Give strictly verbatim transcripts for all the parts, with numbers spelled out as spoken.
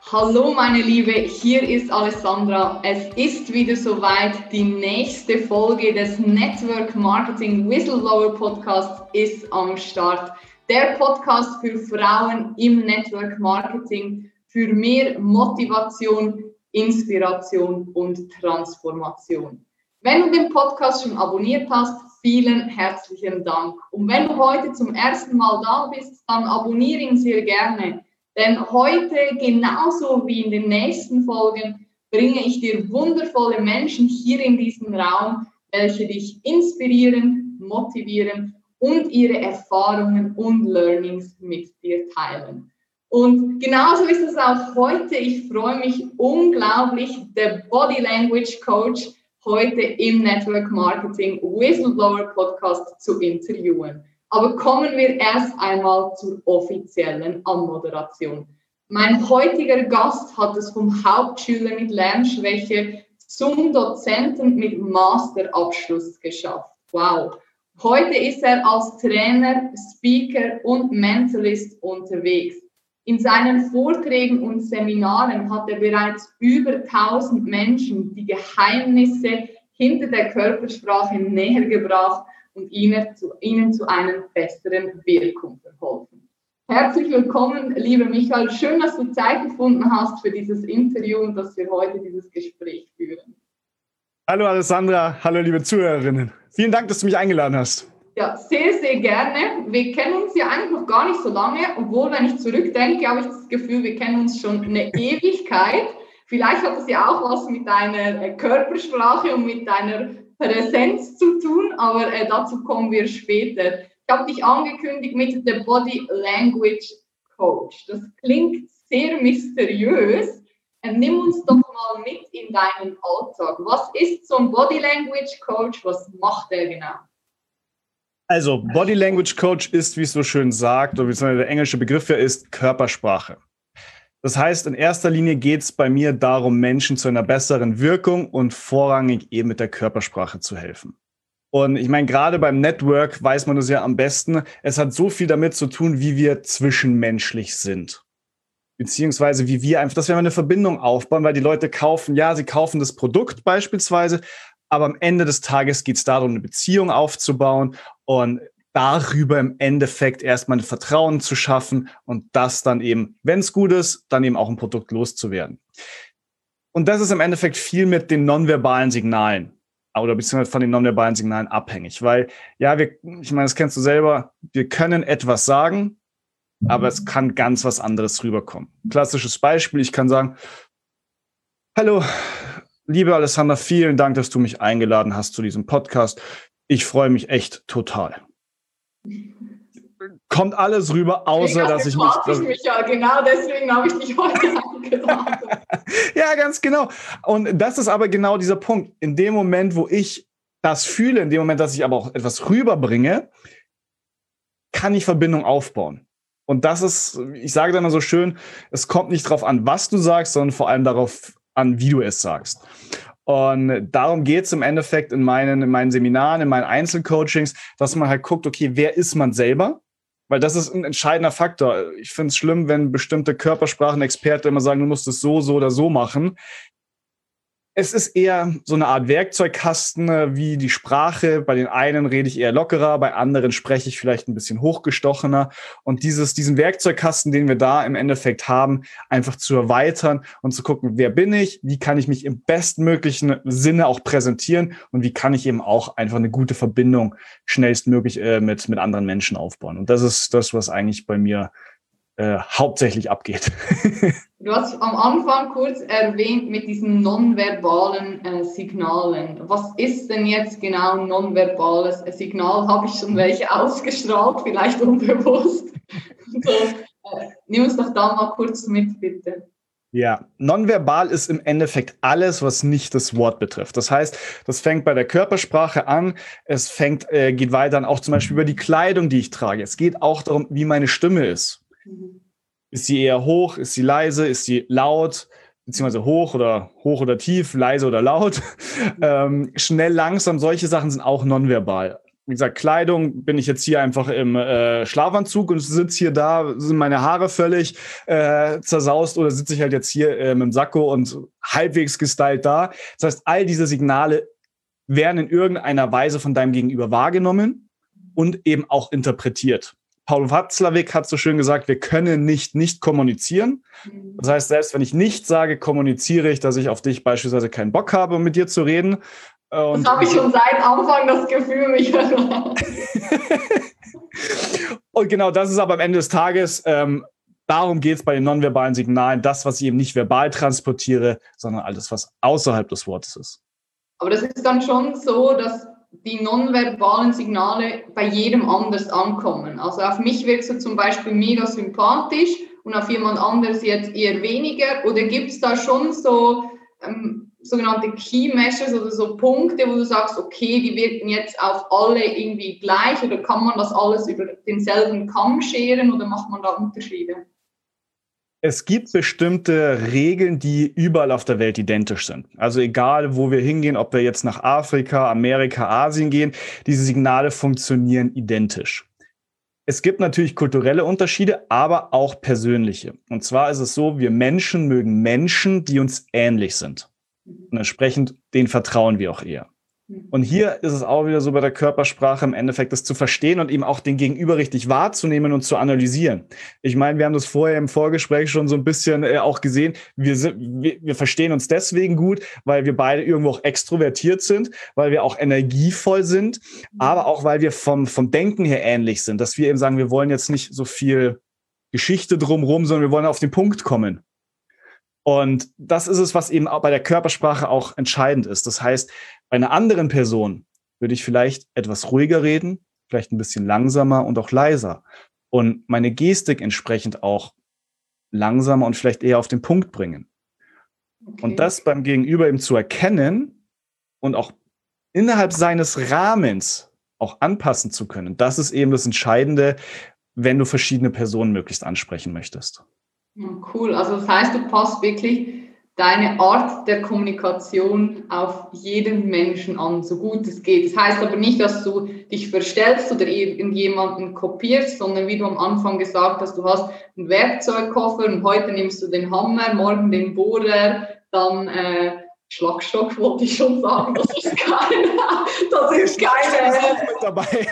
Hallo meine Liebe, hier ist Alessandra. Es ist wieder soweit, die nächste Folge des Network Marketing Whistleblower Podcasts ist am Start. Der Podcast für Frauen im Network Marketing für mehr Motivation, Inspiration und Transformation. Wenn du den Podcast schon abonniert hast, vielen herzlichen Dank. Und wenn du heute zum ersten Mal da bist, dann abonniere ihn sehr gerne. Denn heute, genauso wie in den nächsten Folgen, bringe ich dir wundervolle Menschen hier in diesen Raum, welche dich inspirieren, motivieren und ihre Erfahrungen und Learnings mit dir teilen. Und genauso ist es auch heute. Ich freue mich unglaublich, der Body Language Coach heute im Network Marketing Whistleblower Podcast zu interviewen. Aber kommen wir erst einmal zur offiziellen Anmoderation. Mein heutiger Gast hat es vom Hauptschüler mit Lernschwäche zum Dozenten mit Masterabschluss geschafft. Wow! Heute ist er als Trainer, Speaker und Mentalist unterwegs. In seinen Vorträgen und Seminaren hat er bereits über tausend Menschen die Geheimnisse hinter der Körpersprache näher gebracht und ihnen zu, ihnen zu einer besseren Wirkung verholfen. Herzlich willkommen, lieber Michael. Schön, dass du Zeit gefunden hast für dieses Interview und dass wir heute dieses Gespräch führen. Hallo Alessandra, hallo liebe Zuhörerinnen. Vielen Dank, dass du mich eingeladen hast. Ja, sehr, sehr gerne. Wir kennen uns ja eigentlich noch gar nicht so lange, obwohl, wenn ich zurückdenke, habe ich das Gefühl, wir kennen uns schon eine Ewigkeit. Vielleicht hat es ja auch was mit deiner Körpersprache und mit deiner Präsenz zu tun, aber äh, dazu kommen wir später. Ich habe dich angekündigt mit der Body Language Coach. Das klingt sehr mysteriös. Äh, nimm uns doch mal mit in deinen Alltag. Was ist so ein Body Language Coach? Was macht er genau? Also, Body Language Coach ist, wie es so schön sagt, oder wie der englische Begriff ja ist, Körpersprache. Das heißt, in erster Linie geht es bei mir darum, Menschen zu einer besseren Wirkung und vorrangig eben mit der Körpersprache zu helfen. Und ich meine, gerade beim Network weiß man das ja am besten, es hat so viel damit zu tun, wie wir zwischenmenschlich sind. Beziehungsweise wie wir einfach, dass wir eine Verbindung aufbauen, weil die Leute kaufen, ja, sie kaufen das Produkt beispielsweise, aber am Ende des Tages geht es darum, eine Beziehung aufzubauen und darüber im Endeffekt erstmal ein Vertrauen zu schaffen und das dann eben, wenn es gut ist, dann eben auch ein Produkt loszuwerden. Und das ist im Endeffekt viel mit den nonverbalen Signalen oder beziehungsweise von den nonverbalen Signalen abhängig, weil, ja, wir, ich meine, das kennst du selber, wir können etwas sagen, aber es kann ganz was anderes rüberkommen. Klassisches Beispiel, ich kann sagen, hallo, liebe Alessandra, vielen Dank, dass du mich eingeladen hast zu diesem Podcast. Ich freue mich echt total. Kommt alles rüber, außer dass ich nicht... Ich mich ja, genau deswegen habe ich dich heute eingeladen. Ja, ganz genau. Und das ist aber genau dieser Punkt. In dem Moment, wo ich das fühle, in dem Moment, dass ich aber auch etwas rüberbringe, kann ich Verbindung aufbauen. Und das ist, ich sage dann immer so schön, es kommt nicht darauf an, was du sagst, sondern vor allem darauf an, wie du es sagst. Und darum geht es im Endeffekt in meinen, in meinen Seminaren, in meinen Einzelcoachings, dass man halt guckt, okay, wer ist man selber? Weil das ist ein entscheidender Faktor. Ich finde es schlimm, wenn bestimmte Körpersprachenexperten immer sagen, du musst es so, so oder so machen. Es ist eher so eine Art Werkzeugkasten wie die Sprache. Bei den einen rede ich eher lockerer, bei anderen spreche ich vielleicht ein bisschen hochgestochener. Und dieses, diesen Werkzeugkasten, den wir da im Endeffekt haben, einfach zu erweitern und zu gucken, wer bin ich, wie kann ich mich im bestmöglichen Sinne auch präsentieren und wie kann ich eben auch einfach eine gute Verbindung schnellstmöglich äh, mit, mit anderen Menschen aufbauen. Und das ist das, was eigentlich bei mir äh, hauptsächlich abgeht. Du hast am Anfang kurz erwähnt mit diesen nonverbalen äh, Signalen. Was ist denn jetzt genau ein nonverbales Signal? Habe ich schon welche ausgestrahlt, vielleicht unbewusst? So, äh, nimm uns doch da mal kurz mit, bitte. Ja, nonverbal ist im Endeffekt alles, was nicht das Wort betrifft. Das heißt, das fängt bei der Körpersprache an, es fängt, äh, geht weiter an auch zum Beispiel über die Kleidung, die ich trage. Es geht auch darum, wie meine Stimme ist. Mhm. Ist sie eher hoch, ist sie leise, ist sie laut, beziehungsweise hoch oder hoch oder tief, leise oder laut. ähm, schnell, langsam, solche Sachen sind auch nonverbal. wie gesagt, Kleidung, bin ich jetzt hier einfach im äh, Schlafanzug und sitze hier da, sind meine Haare völlig äh, zersaust oder sitze ich halt jetzt hier äh, mit dem Sakko und halbwegs gestylt da. Das heißt, all diese Signale werden in irgendeiner Weise von deinem Gegenüber wahrgenommen und eben auch interpretiert. Paul Watzlawick hat so schön gesagt, wir können nicht nicht kommunizieren. Das heißt, selbst wenn ich nicht sage, kommuniziere ich, dass ich auf dich beispielsweise keinen Bock habe, um mit dir zu reden. Und das habe ich schon seit Anfang das Gefühl, mich. Und genau das ist aber am Ende des Tages, ähm, darum geht es bei den nonverbalen Signalen, das, was ich eben nicht verbal transportiere, sondern alles, was außerhalb des Wortes ist. Aber das ist dann schon so, dass die nonverbalen Signale bei jedem anders ankommen. Also auf mich wirkst du zum Beispiel mega sympathisch und auf jemand anderes jetzt eher weniger. Oder gibt es da schon so ähm, sogenannte Key Measures oder so Punkte, wo du sagst, okay, die wirken jetzt auf alle irgendwie gleich, oder kann man das alles über denselben Kamm scheren oder macht man da Unterschiede? Es gibt bestimmte Regeln, die überall auf der Welt identisch sind. Also egal, wo wir hingehen, ob wir jetzt nach Afrika, Amerika, Asien gehen, diese Signale funktionieren identisch. Es gibt natürlich kulturelle Unterschiede, aber auch persönliche. Und zwar ist es so, wir Menschen mögen Menschen, die uns ähnlich sind. Und entsprechend, denen vertrauen wir auch eher. Und hier ist es auch wieder so bei der Körpersprache im Endeffekt, das zu verstehen und eben auch den Gegenüber richtig wahrzunehmen und zu analysieren. Ich meine, wir haben das vorher im Vorgespräch schon so ein bisschen äh, auch gesehen. Wir, sind, wir, wir verstehen uns deswegen gut, weil wir beide irgendwo auch extrovertiert sind, weil wir auch energievoll sind, aber auch, weil wir vom, vom Denken her ähnlich sind, dass wir eben sagen, wir wollen jetzt nicht so viel Geschichte drumherum, sondern wir wollen auf den Punkt kommen. Und das ist es, was eben auch bei der Körpersprache auch entscheidend ist. Das heißt, bei einer anderen Person würde ich vielleicht etwas ruhiger reden, vielleicht ein bisschen langsamer und auch leiser. Und meine Gestik entsprechend auch langsamer und vielleicht eher auf den Punkt bringen. Okay. Und das beim Gegenüber eben zu erkennen und auch innerhalb seines Rahmens auch anpassen zu können, das ist eben das Entscheidende, wenn du verschiedene Personen möglichst ansprechen möchtest. Cool, also das heißt, du passt wirklich deine Art der Kommunikation auf jeden Menschen an, so gut es geht. Das heißt aber nicht, dass du dich verstellst oder irgendjemanden kopierst, sondern wie du am Anfang gesagt hast, du hast einen Werkzeugkoffer und heute nimmst du den Hammer, morgen den Bohrer, dann äh, Schlagstock wollte ich schon sagen, das ist keine, das ist keine. Mit dabei.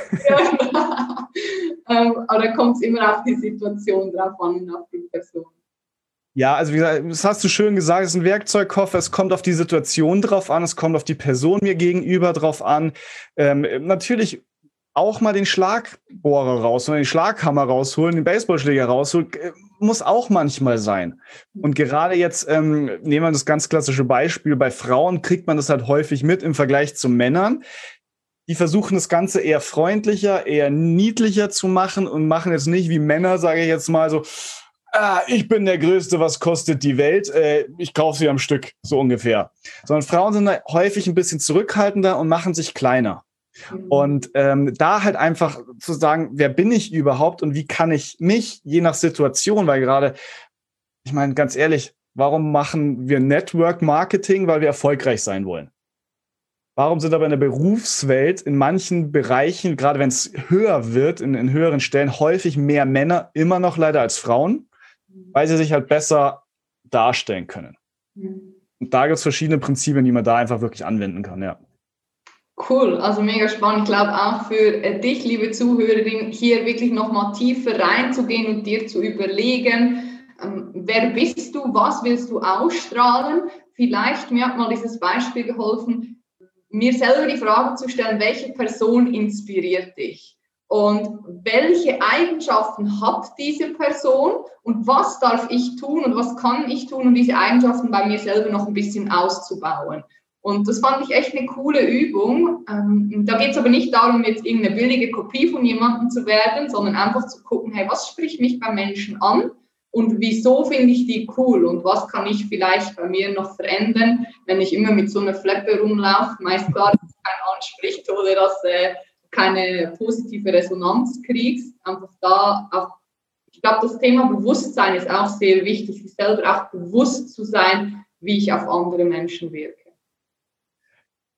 ähm, aber da kommt es immer auf die Situation drauf an und auf die Person. Ja, also wie gesagt, das hast du schön gesagt, es ist ein Werkzeugkoffer, es kommt auf die Situation drauf an, es kommt auf die Person mir gegenüber drauf an. Ähm, natürlich auch mal den Schlagbohrer raus oder den Schlaghammer rausholen, den Baseballschläger rausholen, muss auch manchmal sein. Und gerade jetzt, ähm, nehmen wir das ganz klassische Beispiel, bei Frauen kriegt man das halt häufig mit im Vergleich zu Männern. Die versuchen das Ganze eher freundlicher, eher niedlicher zu machen und machen jetzt nicht wie Männer, sage ich jetzt mal so, ah, ich bin der Größte, was kostet die Welt? Äh, ich kaufe sie am Stück, so ungefähr. Sondern Frauen sind da häufig ein bisschen zurückhaltender und machen sich kleiner. Mhm. Und ähm, da halt einfach zu sagen, wer bin ich überhaupt und wie kann ich mich, je nach Situation, weil gerade, ich meine, ganz ehrlich, warum machen wir Network Marketing? Weil wir erfolgreich sein wollen. Warum sind aber in der Berufswelt in manchen Bereichen, gerade wenn es höher wird, in, in höheren Stellen, häufig mehr Männer immer noch leider als Frauen? Weil sie sich halt besser darstellen können. Mhm. Und da gibt es verschiedene Prinzipien, die man da einfach wirklich anwenden kann, ja. Cool, also mega spannend. Ich glaube auch für dich, liebe Zuhörerin, hier wirklich nochmal tiefer reinzugehen und dir zu überlegen, ähm, wer bist du, was willst du ausstrahlen? Vielleicht, mir hat mal dieses Beispiel geholfen, mir selber die Frage zu stellen, welche Person inspiriert dich? Und welche Eigenschaften hat diese Person und was darf ich tun und was kann ich tun, um diese Eigenschaften bei mir selber noch ein bisschen auszubauen. Und das fand ich echt eine coole Übung. Ähm, da geht es aber nicht darum, jetzt irgendeine billige Kopie von jemandem zu werden, sondern einfach zu gucken, hey, was spricht mich bei Menschen an und wieso finde ich die cool und was kann ich vielleicht bei mir noch verändern, wenn ich immer mit so einer Fleppe rumlaufe, meist klar, dass es keinen anspricht oder dass äh, keine positive Resonanz kriegst, einfach da auch, ich glaube, das Thema Bewusstsein ist auch sehr wichtig, sich selber auch bewusst zu sein, wie ich auf andere Menschen wirke.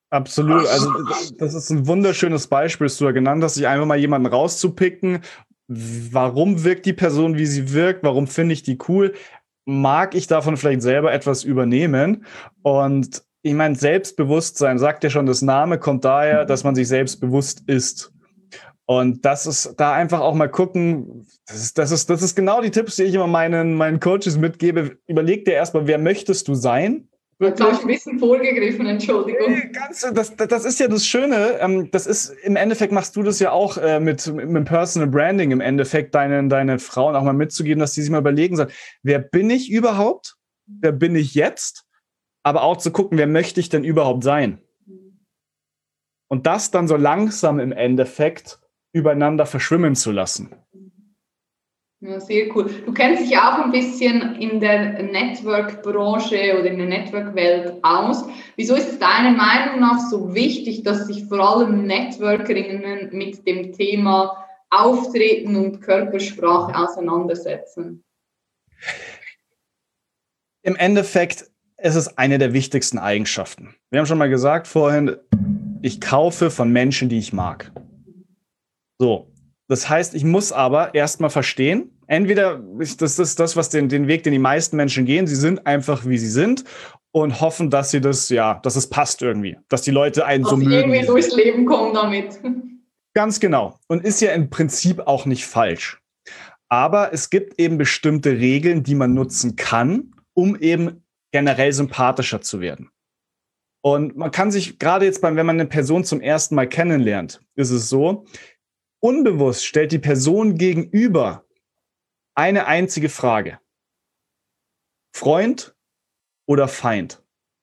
Absolut. Also das ist ein wunderschönes Beispiel, das du da genannt hast, sich einfach mal jemanden rauszupicken. Warum wirkt die Person, wie sie wirkt? Warum finde ich die cool? Mag ich davon vielleicht selber etwas übernehmen? Und ich meine, Selbstbewusstsein, sagt ja schon, das Name kommt daher, dass man sich selbstbewusst ist. Und das ist da einfach auch mal gucken, das ist, das ist, das ist genau die Tipps, die ich immer meinen, meinen Coaches mitgebe. Überleg dir erstmal, wer möchtest du sein? Jetzt habe ich ein bisschen vorgegriffen, Entschuldigung. Nee, ganz, das, das ist ja das Schöne. Das ist, im Endeffekt machst du das ja auch äh, mit, mit Personal Branding, im Endeffekt deinen, deine Frauen auch mal mitzugeben, dass die sich mal überlegen sollen, wer bin ich überhaupt? Wer bin ich jetzt? Aber auch zu gucken, wer möchte ich denn überhaupt sein? Und das dann so langsam im Endeffekt übereinander verschwimmen zu lassen. Ja, sehr cool. Du kennst dich auch ein bisschen in der Network-Branche oder in der Network-Welt aus. Wieso ist es deiner Meinung nach so wichtig, dass sich vor allem Networkerinnen mit dem Thema Auftreten und Körpersprache auseinandersetzen? Im Endeffekt ist es eine der wichtigsten Eigenschaften. Wir haben schon mal gesagt vorhin, ich kaufe von Menschen, die ich mag. So. Das heißt, ich muss aber erstmal verstehen, entweder ist das ist das, was den, den Weg, den die meisten Menschen gehen, sie sind einfach, wie sie sind und hoffen, dass sie das, ja, dass es passt irgendwie, dass die Leute einen dass so mögen. Dass irgendwie durchs Leben kommen damit. Ganz genau. Und ist ja im Prinzip auch nicht falsch. Aber es gibt eben bestimmte Regeln, die man nutzen kann, um eben generell sympathischer zu werden. Und man kann sich gerade jetzt beim, wenn man eine Person zum ersten Mal kennenlernt, ist es so, unbewusst stellt die Person gegenüber eine einzige Frage. Freund oder Feind?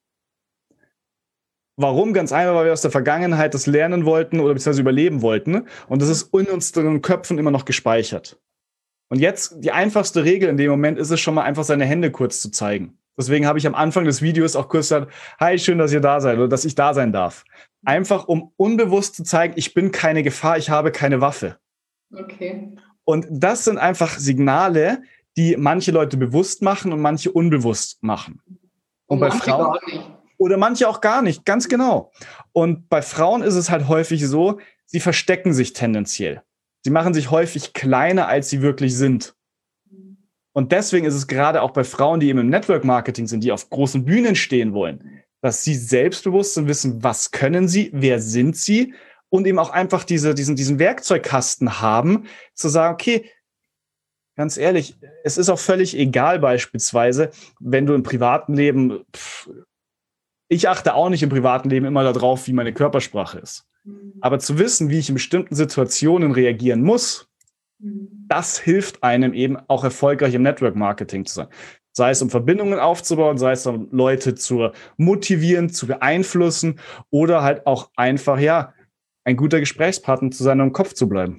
Warum? Ganz einfach, weil wir aus der Vergangenheit das lernen wollten oder beziehungsweise überleben wollten. Und das ist in unseren Köpfen immer noch gespeichert. Und jetzt, die einfachste Regel in dem Moment ist es schon mal einfach, seine Hände kurz zu zeigen. Deswegen habe ich am Anfang des Videos auch kurz gesagt, hi, schön, dass ihr da seid oder dass ich da sein darf. Einfach, um unbewusst zu zeigen, ich bin keine Gefahr, ich habe keine Waffe. Okay. Und das sind einfach Signale, die manche Leute bewusst machen und manche unbewusst machen. Und, und bei Frauen gar nicht. Oder manche auch gar nicht, ganz genau. Und bei Frauen ist es halt häufig so, sie verstecken sich tendenziell. Sie machen sich häufig kleiner, als sie wirklich sind. Und deswegen ist es gerade auch bei Frauen, die eben im Network-Marketing sind, die auf großen Bühnen stehen wollen, dass sie selbstbewusst sind, wissen, was können sie, wer sind sie und eben auch einfach diese, diesen, diesen Werkzeugkasten haben, zu sagen, okay, ganz ehrlich, es ist auch völlig egal beispielsweise, wenn du im privaten Leben, pff, ich achte auch nicht im privaten Leben immer darauf, wie meine Körpersprache ist. Aber zu wissen, wie ich in bestimmten Situationen reagieren muss, das hilft einem eben auch erfolgreich im Network-Marketing zu sein. Sei es, um Verbindungen aufzubauen, sei es, um Leute zu motivieren, zu beeinflussen oder halt auch einfach, ja, ein guter Gesprächspartner zu sein und im Kopf zu bleiben.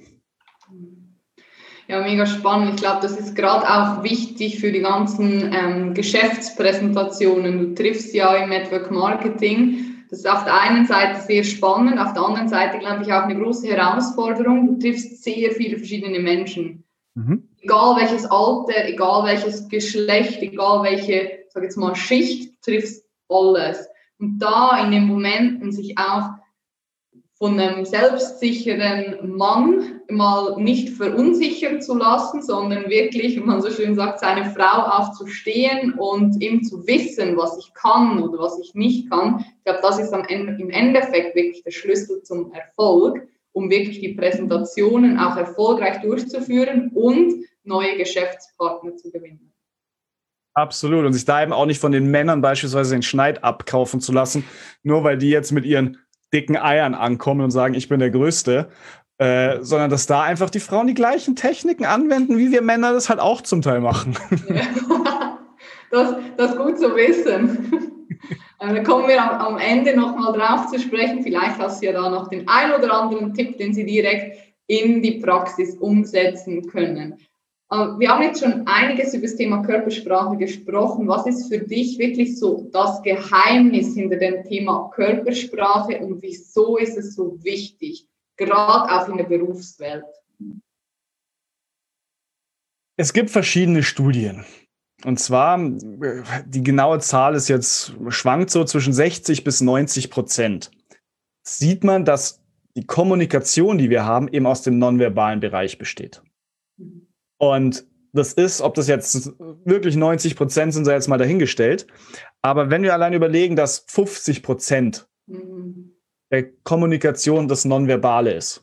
Ja, mega spannend. Ich glaube, das ist gerade auch wichtig für die ganzen ähm, Geschäftspräsentationen. Du triffst ja im Network Marketing. Das ist auf der einen Seite sehr spannend, auf der anderen Seite, glaube ich, auch eine große Herausforderung. Du triffst sehr viele verschiedene Menschen. Mhm. Egal welches Alter, egal welches Geschlecht, egal welche, sag jetzt mal, Schicht, du triffst alles. Und da in den Momenten sich auch von einem selbstsicheren Mann mal nicht verunsichern zu lassen, sondern wirklich, wie man so schön sagt, seine Frau aufzustehen und ihm zu wissen, was ich kann oder was ich nicht kann. Ich glaube, das ist am Ende, im Endeffekt wirklich der Schlüssel zum Erfolg, um wirklich die Präsentationen auch erfolgreich durchzuführen und neue Geschäftspartner zu gewinnen. Absolut. Und sich da eben auch nicht von den Männern beispielsweise den Schneid abkaufen zu lassen, nur weil die jetzt mit ihren dicken Eiern ankommen und sagen, ich bin der Größte, äh, sondern dass da einfach die Frauen die gleichen Techniken anwenden, wie wir Männer das halt auch zum Teil machen. Ja. Das, das ist gut zu wissen. Da kommen wir am, am Ende nochmal drauf zu sprechen. Vielleicht hast du ja da noch den ein oder anderen Tipp, den Sie direkt in die Praxis umsetzen können. Wir haben jetzt schon einiges über das Thema Körpersprache gesprochen. Was ist für dich wirklich so das Geheimnis hinter dem Thema Körpersprache und wieso ist es so wichtig, gerade auch in der Berufswelt? Es gibt verschiedene Studien. Und zwar, die genaue Zahl ist jetzt, schwankt so zwischen sechzig bis neunzig Prozent sieht man, dass die Kommunikation, die wir haben, eben aus dem nonverbalen Bereich besteht. Und das ist, ob das jetzt wirklich neunzig Prozent sind, sei jetzt mal dahingestellt. Aber wenn wir allein überlegen, dass fünfzig Prozent mhm. der Kommunikation das Nonverbale ist,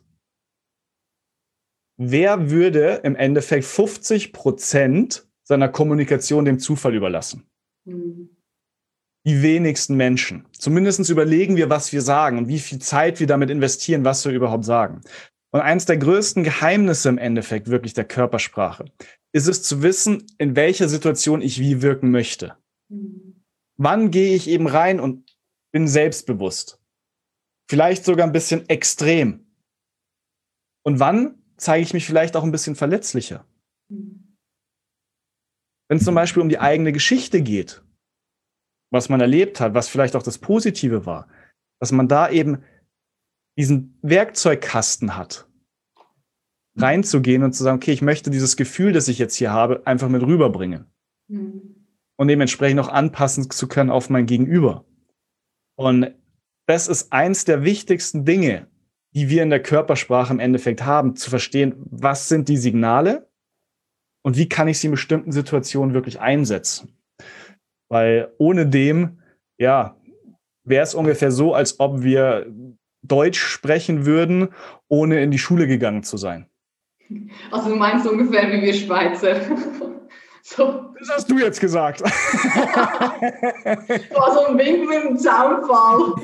wer würde im Endeffekt fünfzig Prozent seiner Kommunikation dem Zufall überlassen? Mhm. Die wenigsten Menschen. Zumindest überlegen wir, was wir sagen und wie viel Zeit wir damit investieren, was wir überhaupt sagen. Und eines der größten Geheimnisse im Endeffekt wirklich der Körpersprache ist es zu wissen, in welcher Situation ich wie wirken möchte. Mhm. Wann gehe ich eben rein und bin selbstbewusst? Vielleicht sogar ein bisschen extrem. Und wann zeige ich mich vielleicht auch ein bisschen verletzlicher? Mhm. Wenn es zum Beispiel um die eigene Geschichte geht, was man erlebt hat, was vielleicht auch das Positive war, dass man da eben diesen Werkzeugkasten hat, reinzugehen und zu sagen, okay, ich möchte dieses Gefühl, das ich jetzt hier habe, einfach mit rüberbringen. Mhm. Und dementsprechend auch anpassen zu können auf mein Gegenüber. Und das ist eins der wichtigsten Dinge, die wir in der Körpersprache im Endeffekt haben, zu verstehen, was sind die Signale und wie kann ich sie in bestimmten Situationen wirklich einsetzen. Weil ohne dem, ja, wäre es ungefähr so, als ob wir Deutsch sprechen würden, ohne in die Schule gegangen zu sein. Also du meinst ungefähr wie wir Schweizer. So. Das hast du jetzt gesagt. War so ein Wink mit dem Zaunfall.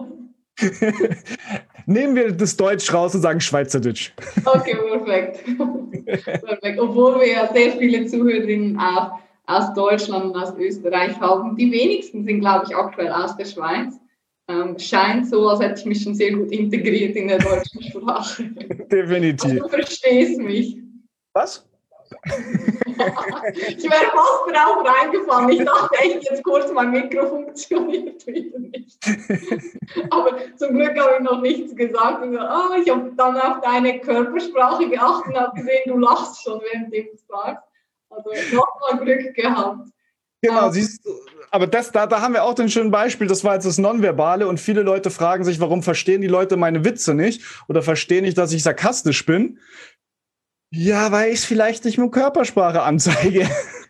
Nehmen wir das Deutsch raus und sagen Schweizerdeutsch. Okay, perfekt. Perfekt. Obwohl wir ja sehr viele Zuhörerinnen auch aus Deutschland und aus Österreich haben. Die wenigsten sind, glaube ich, aktuell aus der Schweiz. Ähm, scheint so, als hätte ich mich schon sehr gut integriert in der deutschen Sprache. Definitiv. Also, du verstehst mich. Was? Ich wäre fast drauf reingefallen. Ich dachte echt, jetzt kurz mein Mikro funktioniert wieder nicht. Aber zum Glück habe ich noch nichts gesagt. Und so, oh, ich habe dann auf deine Körpersprache geachtet und habe gesehen, du lachst schon, während du es sagst. Also nochmal Glück gehabt. Genau, um, siehst du, aber das, da, da haben wir auch ein schönes Beispiel, das war jetzt das Nonverbale und viele Leute fragen sich, warum verstehen die Leute meine Witze nicht oder verstehen nicht, dass ich sarkastisch bin. Ja, weil ich es vielleicht nicht mit Körpersprache anzeige.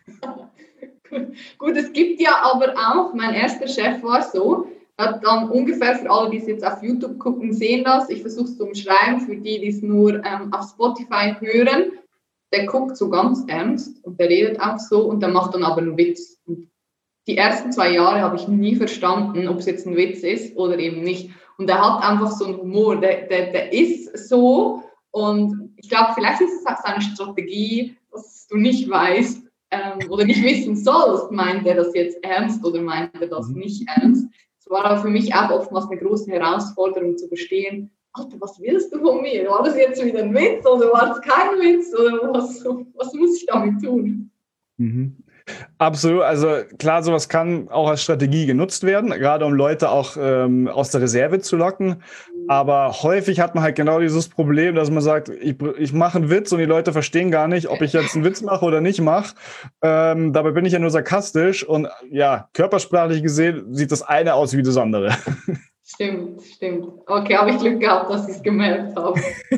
Gut, es gibt ja aber auch, mein erster Chef war so, hat dann ungefähr für alle, die es jetzt auf YouTube gucken, sehen das. Ich versuche es zu umschreiben, für die, die es nur ähm, auf Spotify hören. Der guckt so ganz ernst und der redet auch so und der macht dann aber einen Witz. Und die ersten zwei Jahre habe ich nie verstanden, ob es jetzt ein Witz ist oder eben nicht. Und er hat einfach so einen Humor, der, der, der ist so. Und ich glaube, vielleicht ist es auch seine Strategie, dass du nicht weißt ähm, oder nicht wissen sollst, meint er das jetzt ernst oder meint er das nicht ernst. Es war aber für mich auch oftmals eine große Herausforderung zu verstehen, Alter, was willst du von mir? War das jetzt wieder ein Witz oder war es kein Witz? Oder was, was muss ich damit tun? Mhm. Absolut, also klar, sowas kann auch als Strategie genutzt werden, gerade um Leute auch ähm, aus der Reserve zu locken. Aber häufig hat man halt genau dieses Problem, dass man sagt, ich, ich mache einen Witz und die Leute verstehen gar nicht, ob ich jetzt einen Witz mache oder nicht mache. Ähm, dabei bin ich ja nur sarkastisch und ja, körpersprachlich gesehen sieht das eine aus wie das andere. Stimmt, stimmt. Okay, habe ich Glück gehabt, dass ich es gemerkt habe.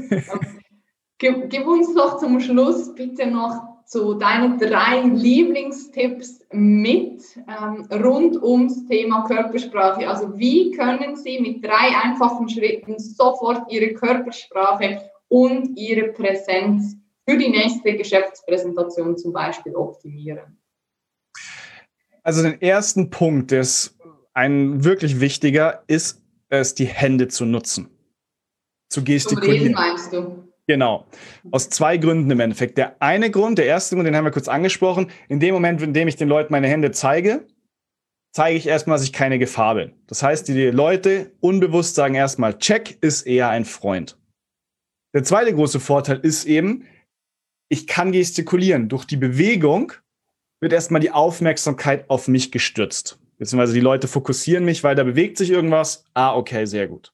gib, gib uns doch zum Schluss bitte noch so deine drei Lieblingstipps mit ähm, rund ums Thema Körpersprache. Also wie können Sie mit drei einfachen Schritten sofort Ihre Körpersprache und Ihre Präsenz für die nächste Geschäftspräsentation zum Beispiel optimieren? Also den ersten Punkt, der ist ein wirklich wichtiger, ist es, die Hände zu nutzen. Zu gestikulieren. Zum Reden meinst du? Genau. Aus zwei Gründen im Endeffekt. Der eine Grund, der erste Grund, den haben wir kurz angesprochen. In dem Moment, in dem ich den Leuten meine Hände zeige, zeige ich erstmal, dass ich keine Gefahr bin. Das heißt, die Leute unbewusst sagen erstmal, check, ist eher ein Freund. Der zweite große Vorteil ist eben, ich kann gestikulieren. Durch die Bewegung wird erstmal die Aufmerksamkeit auf mich gestürzt. Beziehungsweise die Leute fokussieren mich, weil da bewegt sich irgendwas. Ah, okay, sehr gut.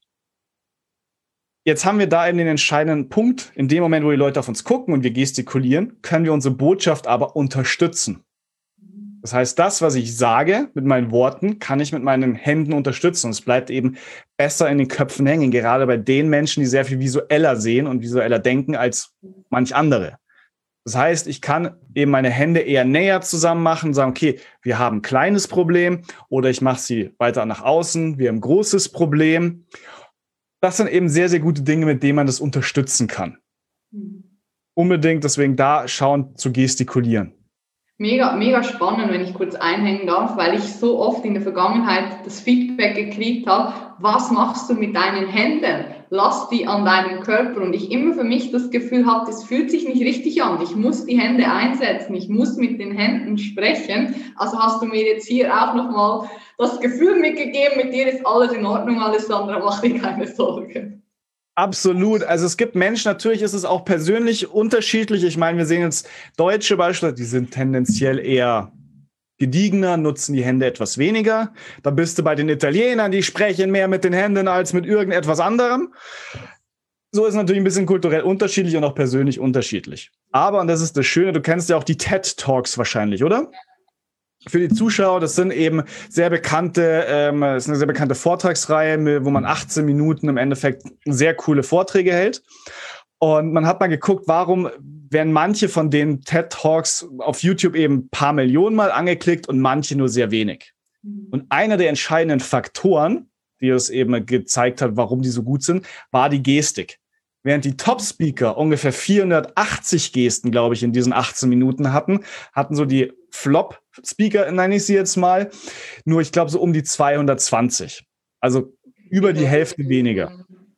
Jetzt haben wir da eben den entscheidenden Punkt. In dem Moment, wo die Leute auf uns gucken und wir gestikulieren, können wir unsere Botschaft aber unterstützen. Das heißt, das, was ich sage mit meinen Worten, kann ich mit meinen Händen unterstützen. Und es bleibt eben besser in den Köpfen hängen, gerade bei den Menschen, die sehr viel visueller sehen und visueller denken als manch andere. Das heißt, ich kann eben meine Hände eher näher zusammen machen und sagen, okay, wir haben ein kleines Problem oder ich mache sie weiter nach außen, wir haben ein großes Problem. Das sind eben sehr, sehr gute Dinge, mit denen man das unterstützen kann. Mhm. Unbedingt deswegen da schauen zu gestikulieren. Mega, mega spannend, wenn ich kurz einhängen darf, weil ich so oft in der Vergangenheit das Feedback gekriegt habe, was machst du mit deinen Händen? Lass die an deinem Körper. Und ich immer für mich das Gefühl habe, das fühlt sich nicht richtig an. Ich muss die Hände einsetzen, ich muss mit den Händen sprechen. Also hast du mir jetzt hier auch nochmal das Gefühl mitgegeben, mit dir ist alles in Ordnung, Alessandra, mach dir keine Sorgen. Absolut. Also es gibt Menschen, natürlich ist es auch persönlich unterschiedlich. Ich meine, wir sehen jetzt Deutsche beispielsweise, die sind tendenziell eher gediegener, nutzen die Hände etwas weniger. Da bist du bei den Italienern, die sprechen mehr mit den Händen als mit irgendetwas anderem. So ist natürlich ein bisschen kulturell unterschiedlich und auch persönlich unterschiedlich. Aber, und das ist das Schöne, du kennst ja auch die TED Talks wahrscheinlich, oder? Für die Zuschauer, das sind eben sehr bekannte, ähm, das ist eine sehr bekannte Vortragsreihe, wo man achtzehn Minuten im Endeffekt sehr coole Vorträge hält. Und man hat mal geguckt, warum werden manche von den TED Talks auf YouTube eben ein paar Millionen Mal angeklickt und manche nur sehr wenig. Und einer der entscheidenden Faktoren, die es eben gezeigt hat, warum die so gut sind, war die Gestik. Während die Top-Speaker ungefähr vierhundertachtzig Gesten, glaube ich, in diesen achtzehn Minuten hatten, hatten so die Flop-Speaker, nenne ich sie jetzt mal, nur ich glaube so um die zweihundertzwanzig. Also über die Hälfte weniger.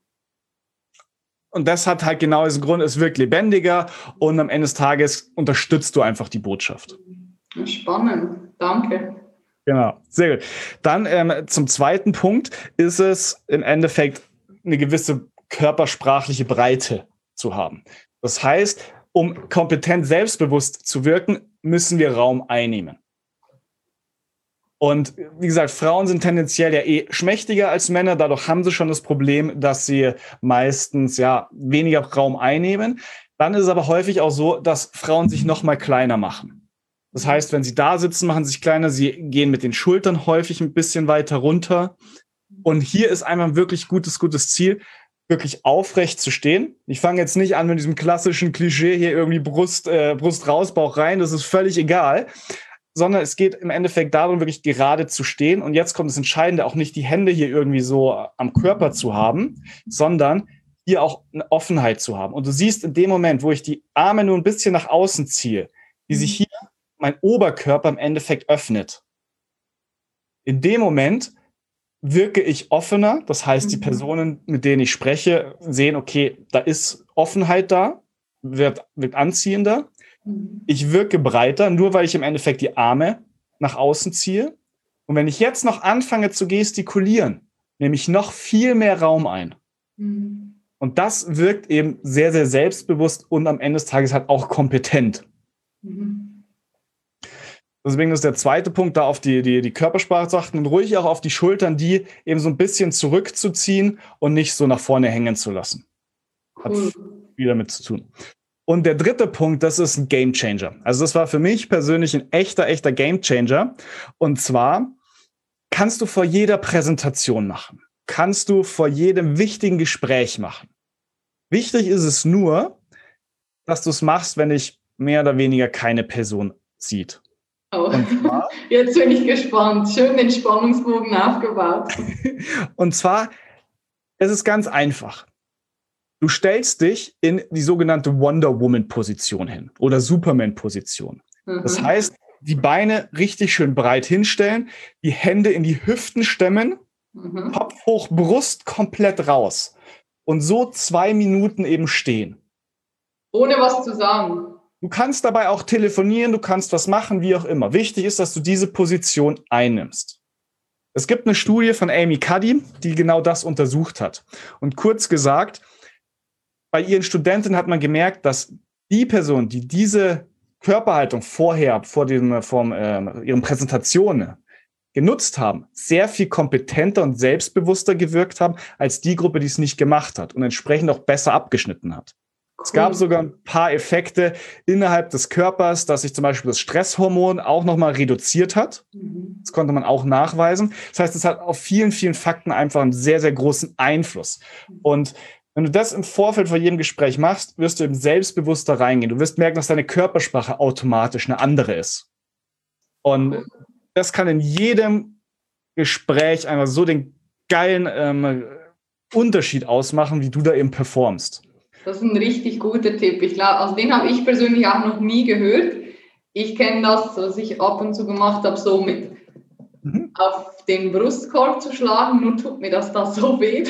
Und das hat halt genau diesen Grund, es wirkt lebendiger und am Ende des Tages unterstützt du einfach die Botschaft. Spannend, danke. Genau, sehr gut. Dann ähm, zum zweiten Punkt ist es im Endeffekt eine gewisse körpersprachliche Breite zu haben. Das heißt, um kompetent selbstbewusst zu wirken, müssen wir Raum einnehmen. Und wie gesagt, Frauen sind tendenziell ja eh schmächtiger als Männer, dadurch haben sie schon das Problem, dass sie meistens ja weniger Raum einnehmen. Dann ist es aber häufig auch so, dass Frauen sich noch mal kleiner machen. Das heißt, wenn sie da sitzen, machen sie sich kleiner, sie gehen mit den Schultern häufig ein bisschen weiter runter. Und hier ist einmal ein wirklich gutes, gutes Ziel, wirklich aufrecht zu stehen. Ich fange jetzt nicht an mit diesem klassischen Klischee hier irgendwie Brust, äh, Brust raus, Bauch rein, das ist völlig egal. Sondern es geht im Endeffekt darum, wirklich gerade zu stehen. Und jetzt kommt das Entscheidende, auch nicht die Hände hier irgendwie so am Körper zu haben, sondern hier auch eine Offenheit zu haben. Und du siehst in dem Moment, wo ich die Arme nur ein bisschen nach außen ziehe, wie sich hier mein Oberkörper im Endeffekt öffnet. In dem Moment wirke ich offener. Das heißt, die Personen, mit denen ich spreche, sehen, okay, da ist Offenheit da, wird, wird anziehender. Ich wirke breiter, nur weil ich im Endeffekt die Arme nach außen ziehe. Und wenn ich jetzt noch anfange zu gestikulieren, nehme ich noch viel mehr Raum ein. Mhm. Und das wirkt eben sehr, sehr selbstbewusst und am Ende des Tages halt auch kompetent. Mhm. Deswegen ist der zweite Punkt, da auf die, die, die Körpersprache zu achten und ruhig auch auf die Schultern, die eben so ein bisschen zurückzuziehen und nicht so nach vorne hängen zu lassen. Hat cool. Viel damit zu tun. Und der dritte Punkt, das ist ein Gamechanger. Also das war für mich persönlich ein echter, echter Gamechanger. Und zwar kannst du vor jeder Präsentation machen. Kannst du vor jedem wichtigen Gespräch machen. Wichtig ist es nur, dass du es machst, wenn dich mehr oder weniger keine Person sieht. Oh, und zwar, jetzt bin ich gespannt. Schön den Spannungsbogen aufgebaut. Und zwar, es ist ganz einfach. Du stellst dich in die sogenannte Wonder Woman-Position hin oder Superman-Position. Mhm. Das heißt, die Beine richtig schön breit hinstellen, die Hände in die Hüften stemmen, mhm. Kopf hoch, Brust komplett raus. Und so zwei Minuten eben stehen. Ohne was zu sagen. Du kannst dabei auch telefonieren, du kannst was machen, wie auch immer. Wichtig ist, dass du diese Position einnimmst. Es gibt eine Studie von Amy Cuddy, die genau das untersucht hat. Und kurz gesagt, bei ihren Studenten hat man gemerkt, dass die Person, die diese Körperhaltung vorher, vor, dem, vor äh, ihren Präsentationen genutzt haben, sehr viel kompetenter und selbstbewusster gewirkt haben, als die Gruppe, die es nicht gemacht hat und entsprechend auch besser abgeschnitten hat. Es gab sogar ein paar Effekte innerhalb des Körpers, dass sich zum Beispiel das Stresshormon auch nochmal reduziert hat. Mhm. Das konnte man auch nachweisen. Das heißt, es hat auf vielen, vielen Fakten einfach einen sehr, sehr großen Einfluss. Und wenn du das im Vorfeld von jedem Gespräch machst, wirst du eben selbstbewusster reingehen. Du wirst merken, dass deine Körpersprache automatisch eine andere ist. Und das kann in jedem Gespräch einfach so den geilen ähm, Unterschied ausmachen, wie du da eben performst. Das ist ein richtig guter Tipp. Ich glaube, also den habe ich persönlich auch noch nie gehört. Ich kenne das, was ich ab und zu gemacht habe, so mit mhm. auf den Brustkorb zu schlagen. Nur tut mir das da so weh,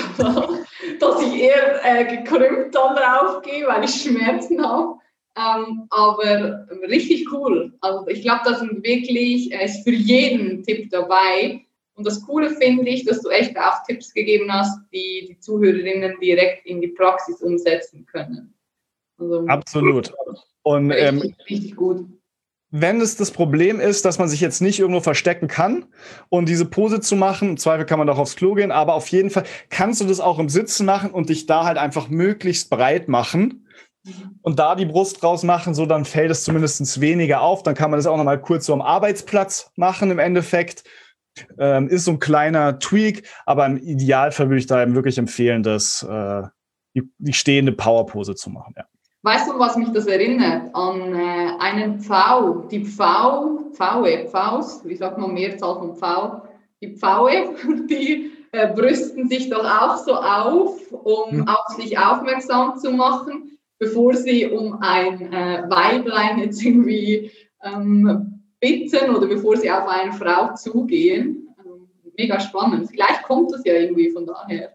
dass ich eher äh, gekrümmt dann draufgehe, weil ich Schmerzen habe. Ähm, aber richtig cool. Also ich glaube, da sind wirklich, äh, ist für jeden Tipp dabei. Und das Coole finde ich, dass du echt auch Tipps gegeben hast, die die Zuhörerinnen direkt in die Praxis umsetzen können. Also, absolut. Und richtig, ähm, richtig gut. Wenn es das Problem ist, dass man sich jetzt nicht irgendwo verstecken kann und diese Pose zu machen, im Zweifel kann man doch aufs Klo gehen, aber auf jeden Fall kannst du das auch im Sitzen machen und dich da halt einfach möglichst breit machen und da die Brust draus machen, so dann fällt es zumindest weniger auf. Dann kann man das auch noch mal kurz so am Arbeitsplatz machen im Endeffekt. Ähm, ist so ein kleiner Tweak, aber im Idealfall würde ich da eben wirklich empfehlen, das, äh, die, die stehende Powerpose zu machen. Ja. Weißt du, was mich das erinnert? An äh, einen Pfau, die Pfau, Pfaue, Pfaus, wie sagt man Mehrzahl von Pfau? Die Pfaue, die äh, brüsten sich doch auch so auf, um hm. auf sich aufmerksam zu machen, bevor sie um ein äh, Weiblein jetzt irgendwie ähm, bitten oder bevor sie auf eine Frau zugehen. Also, mega spannend. Vielleicht kommt das ja irgendwie von daher.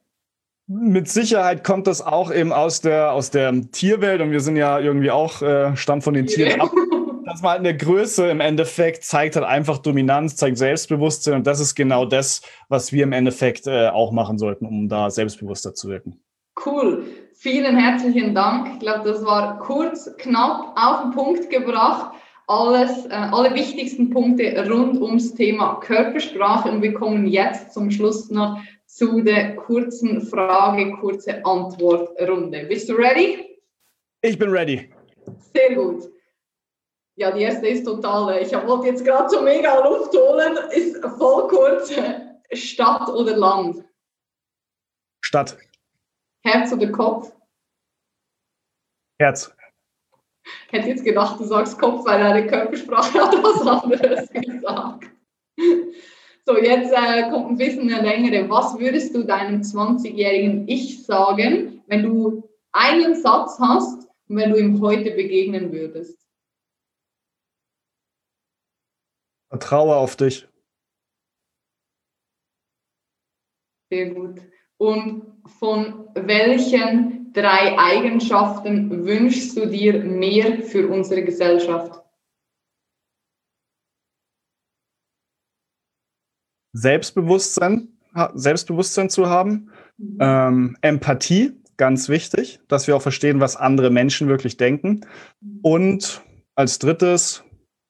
Mit Sicherheit kommt das auch eben aus der, aus der Tierwelt und wir sind ja irgendwie auch, äh, stammen von den Tieren ab. Dass man halt eine Größe im Endeffekt zeigt halt einfach Dominanz, zeigt Selbstbewusstsein und das ist genau das, was wir im Endeffekt äh, auch machen sollten, um da selbstbewusster zu wirken. Cool. Vielen herzlichen Dank. Ich glaube, das war kurz, knapp auf den Punkt gebracht. Alles, äh, alle wichtigsten Punkte rund ums Thema Körpersprache und wir kommen jetzt zum Schluss noch zu der kurzen Frage, kurze Antwortrunde. Bist du ready? Ich bin ready. Sehr gut. Ja, die erste ist total, ich wollte jetzt gerade so mega Luft holen, ist voll kurz. Stadt oder Land? Stadt. Herz oder Kopf? Herz. Ich hätte jetzt gedacht, du sagst Kopf, weil deine Körpersprache hat was anderes gesagt. So, jetzt äh, kommt ein bisschen eine längere. Was würdest du deinem zwanzigjährigen Ich sagen, wenn du einen Satz hast und wenn du ihm heute begegnen würdest? Vertraue auf dich. Sehr gut. Und von welchen drei Eigenschaften wünschst du dir mehr für unsere Gesellschaft? Selbstbewusstsein, Selbstbewusstsein zu haben, mhm. ähm, Empathie, ganz wichtig, dass wir auch verstehen, was andere Menschen wirklich denken. Mhm. Und als drittes,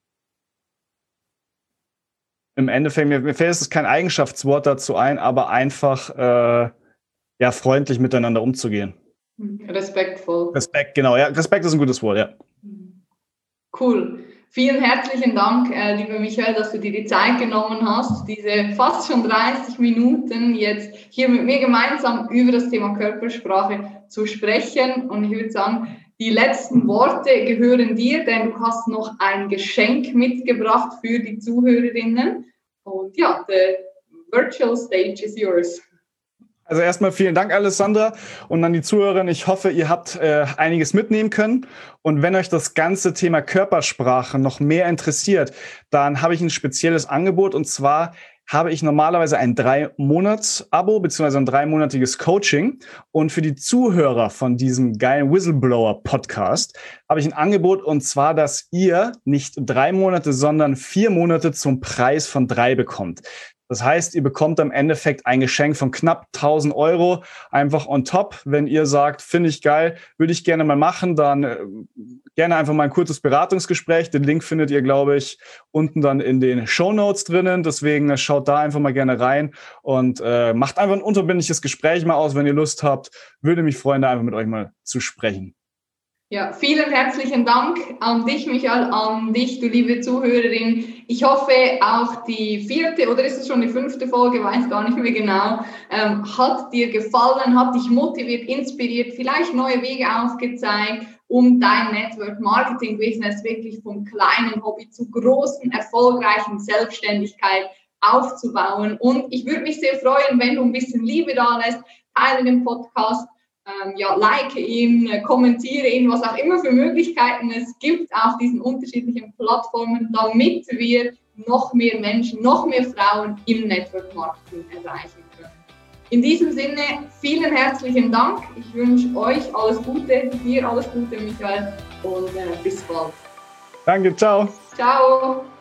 im Endeffekt, mir, mir fällt es kein Eigenschaftswort dazu ein, aber einfach äh, ja, freundlich miteinander umzugehen. Respektvoll. Respekt, genau. Ja, Respekt ist ein gutes Wort, ja. Cool. Vielen herzlichen Dank, äh, lieber Michael, dass du dir die Zeit genommen hast, diese fast schon dreißig Minuten jetzt hier mit mir gemeinsam über das Thema Körpersprache zu sprechen. Und ich würde sagen, die letzten Worte gehören dir, denn du hast noch ein Geschenk mitgebracht für die Zuhörerinnen. Und ja, the virtual stage is yours. Also erstmal vielen Dank, Alessandra, und an die Zuhörerinnen. Ich hoffe, ihr habt äh, einiges mitnehmen können. Und wenn euch das ganze Thema Körpersprache noch mehr interessiert, dann habe ich ein spezielles Angebot. Und zwar habe ich normalerweise ein drei-Monats-Abo beziehungsweise ein dreimonatiges Coaching. Und für die Zuhörer von diesem geilen Whistleblower-Podcast habe ich ein Angebot, und zwar, dass ihr nicht drei Monate, sondern vier Monate zum Preis von drei bekommt. Das heißt, ihr bekommt im Endeffekt ein Geschenk von knapp tausend Euro einfach on top. Wenn ihr sagt, finde ich geil, würde ich gerne mal machen, dann äh, gerne einfach mal ein kurzes Beratungsgespräch. Den Link findet ihr, glaube ich, unten dann in den Shownotes drinnen. Deswegen äh, schaut da einfach mal gerne rein und äh, macht einfach ein unverbindliches Gespräch mal aus, wenn ihr Lust habt. Würde mich freuen, da einfach mit euch mal zu sprechen. Ja, vielen herzlichen Dank an dich, Michael, an dich, du liebe Zuhörerin. Ich hoffe, auch die vierte oder ist es schon die fünfte Folge, weiß gar nicht mehr genau, ähm, hat dir gefallen, hat dich motiviert, inspiriert, vielleicht neue Wege aufgezeigt, um dein Network-Marketing-Business wirklich vom kleinen Hobby zu großen, erfolgreichen Selbstständigkeit aufzubauen. Und ich würde mich sehr freuen, wenn du ein bisschen Liebe da lässt, teile den Podcast, Ähm, ja, like ihn, äh, kommentiere ihn, was auch immer für Möglichkeiten es gibt auf diesen unterschiedlichen Plattformen, damit wir noch mehr Menschen, noch mehr Frauen im Network Marketing erreichen können. In diesem Sinne, vielen herzlichen Dank. Ich wünsche euch alles Gute, dir alles Gute, Michael, und äh, bis bald. Danke, ciao. Ciao.